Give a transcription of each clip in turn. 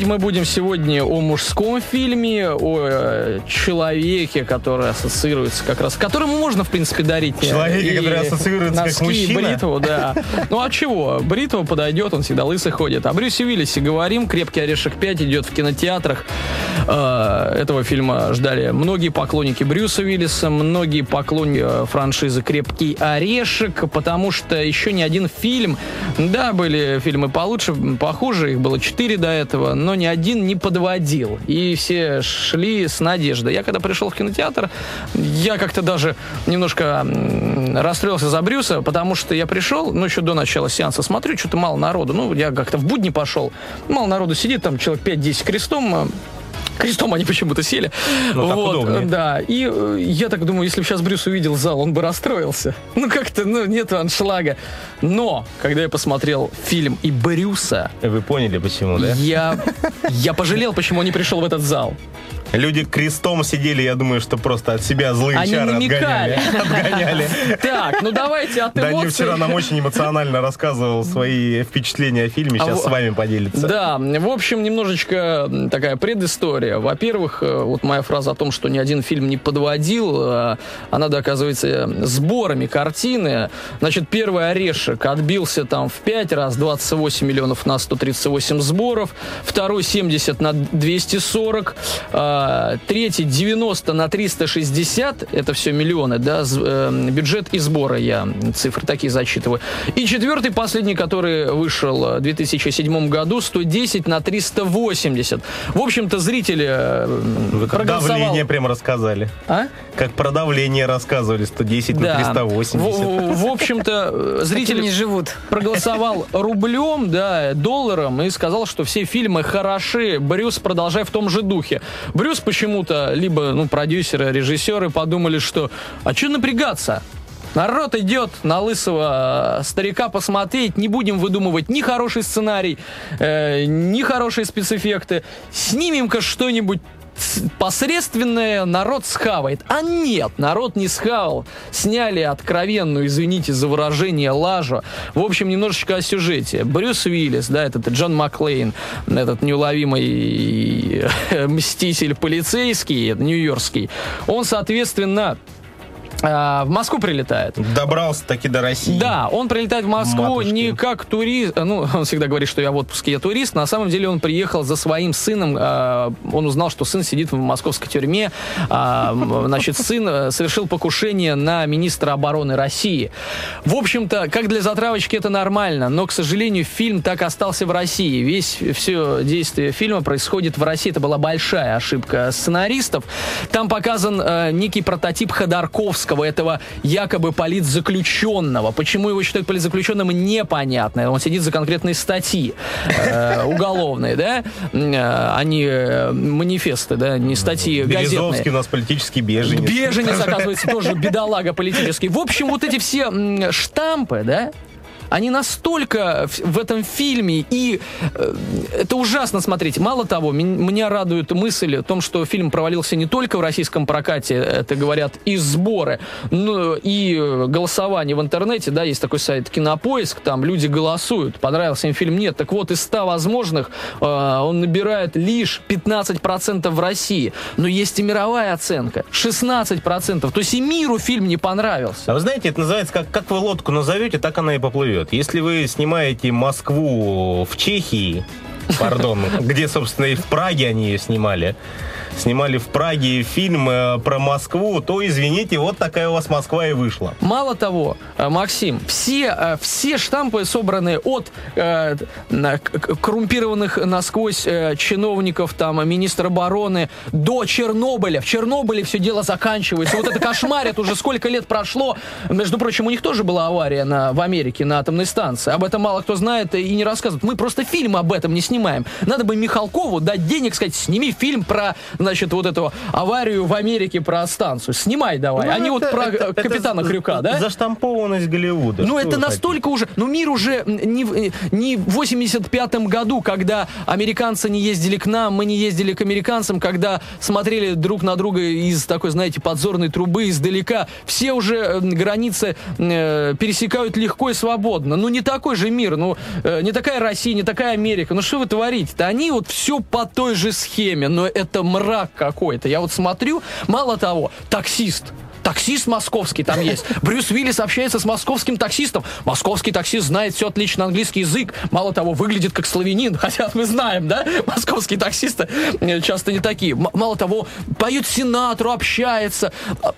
мы будем сегодня о мужском фильме, о человеке, который ассоциируется как раз, которому можно, в принципе, дарить человеке, который ассоциируется носки, как мужчина. бритву, да. Ну а чего? Бритва подойдет, он всегда лысый ходит. О Брюсе Уиллисе говорим. «Крепкий орешек 5» идет в кинотеатрах. Этого фильма ждали многие поклонники Брюса Уиллиса, многие поклонники франшизы «Крепкий орешек», потому что еще ни один фильм, да, были фильмы получше, похуже, их было 4 до этого, но ни один не подводил. И все шли с надеждой. Я когда пришел в кинотеатр, я как-то даже немножко расстроился за Брюса, потому что я пришел, еще до начала сеанса, смотрю, что-то мало народу. Я как-то в будни пошел. Мало народу сидит, там человек 5-10 крестом они почему-то сели. Да. И я так думаю, если бы сейчас Брюс увидел зал, он бы расстроился. Как-то, нет аншлага. Но, когда я посмотрел фильм и Брюса... Вы поняли, почему, да? Я пожалел, почему он не пришел в этот зал. Люди крестом сидели, я думаю, что просто от себя злые чары отгоняли. Так, давайте от эмоций. Даня вчера нам очень эмоционально рассказывал свои впечатления о фильме, сейчас с вами поделится. Да, в общем, немножечко такая предыстория. Во-первых, вот моя фраза о том, что ни один фильм не подводил, она доказывается сборами картины. Значит, первый «Орешек» отбился там в 5 раз, 28 миллионов на 138 сборов. Второй 70 на 240. Третий 90 на 360, это все миллионы, да, бюджет и сборы, я цифры такие зачитываю. И четвертый, последний, который вышел в 2007 году, 110 на 380. В общем-то, зрители проголосовали. Давление прям рассказали. Как про давление рассказывали, 110 на 380. В общем-то, зрители не живут. Проголосовал рублем, да, долларом, и сказал, что все фильмы хороши. Брюс, продолжай в том же духе. Брюс почему-то, либо продюсеры, режиссеры подумали, что а что напрягаться? Народ идет на лысого старика посмотреть, не будем выдумывать ни хороший сценарий, ни хорошие спецэффекты. Снимем-ка что-нибудь посредственное, народ схавает. А нет, народ не схавал. Сняли откровенную, извините за выражение, лажу. В общем, немножечко о сюжете. Брюс Уиллис, да, этот Джон Маклейн, этот неуловимый мститель полицейский, нью-йоркский, он, соответственно, в Москву прилетает. Добрался таки до России. Да, он прилетает в Москву не как турист. Он всегда говорит, что я в отпуске, я турист. На самом деле он приехал за своим сыном. Он узнал, что сын сидит в московской тюрьме. Значит, сын совершил покушение на министра обороны России. В общем-то, как для затравочки это нормально, но, к сожалению, фильм так остался в России. Все действие фильма происходит в России. Это была большая ошибка сценаристов. Там показан некий прототип Ходорковского, этого якобы политзаключенного. Почему его считают политзаключенным, непонятно. Он сидит за конкретные статьи уголовные, да? Они манифесты, да, не статьи газетные. Березовский у нас политический беженец. Беженец, оказывается, тоже бедолага политический. В общем, вот эти все штампы, да, они настолько в этом фильме, и это ужасно смотреть. Мало того, меня радует мысль о том, что фильм провалился не только в российском прокате, это говорят и сборы, но и голосование в интернете, да, есть такой сайт Кинопоиск, там люди голосуют, понравился им фильм, нет. Так вот, из 100 возможных он набирает лишь 15% в России. Но есть и мировая оценка, 16%. То есть и миру фильм не понравился. А вы знаете, это называется, как вы лодку назовете, так она и поплывет. Если вы снимаете Москву в Чехии, где, собственно, и в Праге они ее снимали в Праге фильм про Москву, то, извините, вот такая у вас Москва и вышла. Мало того, Максим, все штампы собраны от коррумпированных насквозь чиновников, там, министра обороны, до Чернобыля. В Чернобыле все дело заканчивается. Вот это кошмарит, уже сколько лет прошло. Между прочим, у них тоже была авария в Америке на атомной станции. Об этом мало кто знает и не рассказывает. Мы просто фильм об этом не снимаем. Надо бы Михалкову дать денег, сказать, сними фильм про значит, вот эту аварию в Америке про станцию. Снимай давай. Ну, Они вот про капитана Крюка, да? Заштампованность Голливуда. Ну, это настолько уже... Ну, мир уже не в 85-м году, когда американцы не ездили к нам, мы не ездили к американцам, когда смотрели друг на друга из такой, знаете, подзорной трубы издалека. Все уже границы пересекают легко и свободно. Ну, не такой же мир, ну, не такая Россия, не такая Америка. Ну, что вы творите-то? Они вот все по той же схеме, но это мрак какой-то. Я вот смотрю, мало того, таксист московский там есть. Брюс Уиллис общается с московским таксистом. Московский таксист знает все отлично английский язык. Мало того, выглядит как славянин. Хотя мы знаем, да? Московские таксисты часто не такие. Мало того, поет сенатору, общается.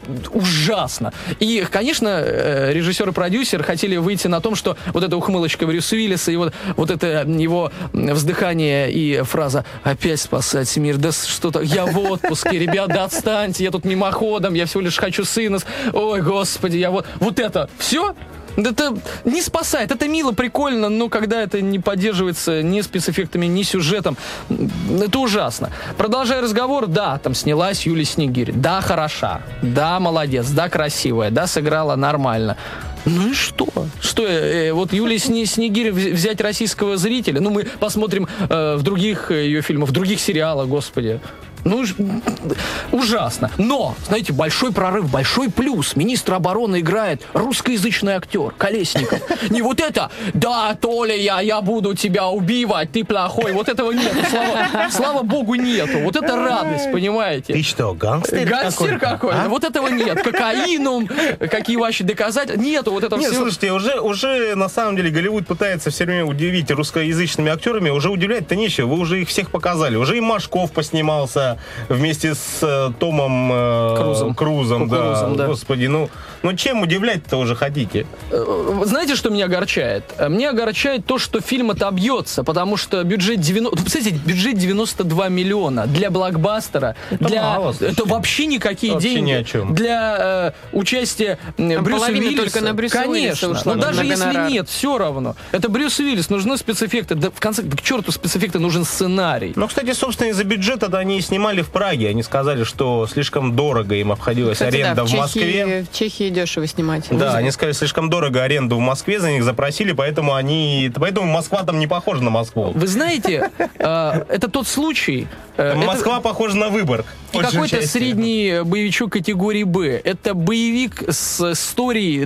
Ужасно. И, конечно, режиссер и продюсер хотели выйти на том, что вот эта ухмылочка Брюса Уиллиса и вот это его вздыхание и фраза «Опять спасать мир». Да что-то, я в отпуске, ребят, да отстаньте, я тут мимоходом, я всего лишь хочу сына. Ой, господи, я вот это все? Это не спасает, это мило, прикольно, но когда это не поддерживается ни спецэффектами, ни сюжетом, это ужасно. Продолжая разговор, да, там снялась Юлия Снегирь, да, хороша, да, молодец, да, красивая, да, сыграла нормально. Ну и что? Что, вот Юлия Снегирь взять российского зрителя? Ну, мы посмотрим в других ее фильмах, в других сериалах, господи. Ну, ужасно. Но, знаете, большой прорыв, большой плюс. Министр обороны играет русскоязычный актер Колесников. Не вот это, да, Толя, я буду тебя убивать, ты плохой. Вот этого нет. Слава богу, нету. Вот это радость, понимаете? Ты что, гангстер? Гангстер какой-то. Вот этого нет. Кокаином, какие вообще доказать. Нету вот этого всего. Нет, слушайте, уже на самом деле Голливуд пытается все время удивить русскоязычными актерами. Уже удивлять-то нечего. Вы уже их всех показали. Уже и Машков поснимался вместе с Томом Крузом, да. Господи, ну чем удивлять-то уже хотите? Знаете, что меня огорчает? Меня огорчает то, что фильм отобьется, потому что бюджет 92 миллиона для блокбастера, это вообще никакие вообще деньги. Ни о чем. Для участия Брюса Уиллиса. Только на Брюса конечно, Уиллиса ушла, но даже если гонорар. нет, все равно. Это Брюс Уиллис, нужны спецэффекты. Да, в конце, к черту спецэффекты, нужен сценарий. Ну, кстати, собственно, из-за бюджета-то они и снимали в Праге. Они сказали, что слишком дорого им обходилась аренда в Москве. В Чехии дешево снимать. Да, они сказали, слишком дорого аренду в Москве, за них запросили, поэтому Москва там не похожа на Москву. Вы знаете, это тот случай... Москва похожа на Выборг. И какой-то средний боевичок категории «Б». Это боевик с историей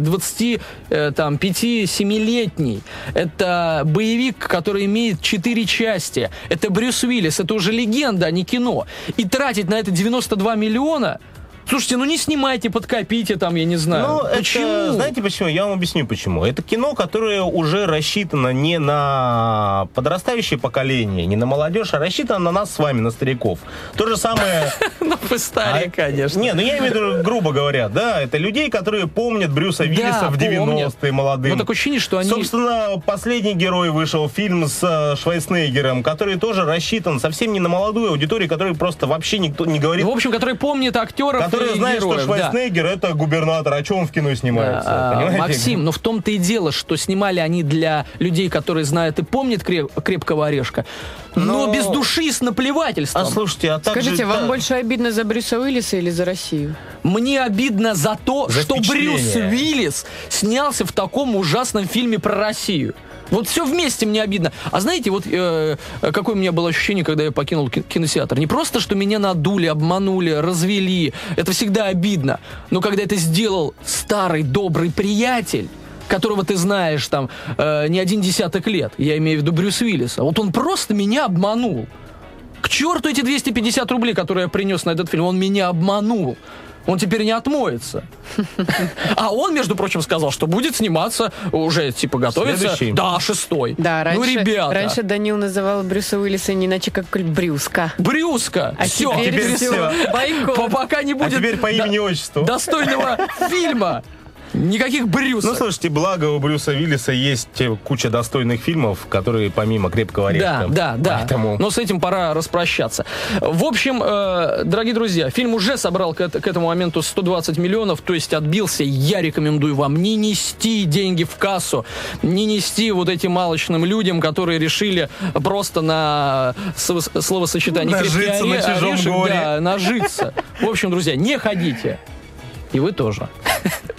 25-7-летней. Это боевик, который имеет 4 части. Это Брюс Уиллис. Это уже легенда, а не кино. И тратить на это 92 миллиона... Слушайте, ну не снимайте, подкопите там, я не знаю. Почему? Знаете почему? Я вам объясню почему. Это кино, которое уже рассчитано не на подрастающее поколение, не на молодежь, а рассчитано на нас с вами, на стариков. То же самое... Ну, вы старые, конечно. Не, ну я имею в виду, грубо говоря, да, это людей, которые помнят Брюса Уиллиса в 90-е молодым. Ну, такое ощущение, что они... Собственно, «Последний герой» вышел, фильм с Шварценеггером, который тоже рассчитан совсем не на молодую аудиторию, который просто вообще никто не говорит... Ну, в общем, который помнит актеров, который знает, что Шварценеггер это губернатор, о чем в кино снимается. Максим, но в том-то и дело, что снимали они для людей, которые знают и помнят «Крепкого орешка», но без души и с наплевательством. А слушайте, Скажите, вам больше обидно за Брюса Уиллиса или за Россию? Мне обидно за то, что Брюс Уиллис снялся в таком ужасном фильме про Россию. Вот все вместе мне обидно. А знаете, вот какое у меня было ощущение, когда я покинул кинотеатр? Не просто, что меня надули, обманули, развели. Это всегда обидно. Но когда это сделал старый добрый приятель, которого ты знаешь там не один десяток лет, я имею в виду Брюс Уиллиса, вот он просто меня обманул. К черту эти 250 рублей, которые я принес на этот фильм, он меня обманул. Он теперь не отмоется. А он, между прочим, сказал, что будет сниматься, уже типа готовится. Следующий? Да, 6-й. Да, раньше Данил называл Брюса Уиллиса не иначе как Брюска. Брюска. А все. теперь все. Пока не будет теперь по имени-отчеству. достойного фильма. Никаких Брюсов. Ну, слушайте, благо у Брюса Уиллиса есть куча достойных фильмов, которые помимо «Крепкого орешка». Да. Поэтому... Но с этим пора распрощаться. В общем, дорогие друзья, фильм уже собрал к этому моменту 120 миллионов, то есть отбился. Я рекомендую вам не нести деньги в кассу, не нести вот этим алчным людям, которые решили просто на словосочетание нажиться на чужом горе. Да, нажиться. В общем, друзья, не ходите. И вы тоже.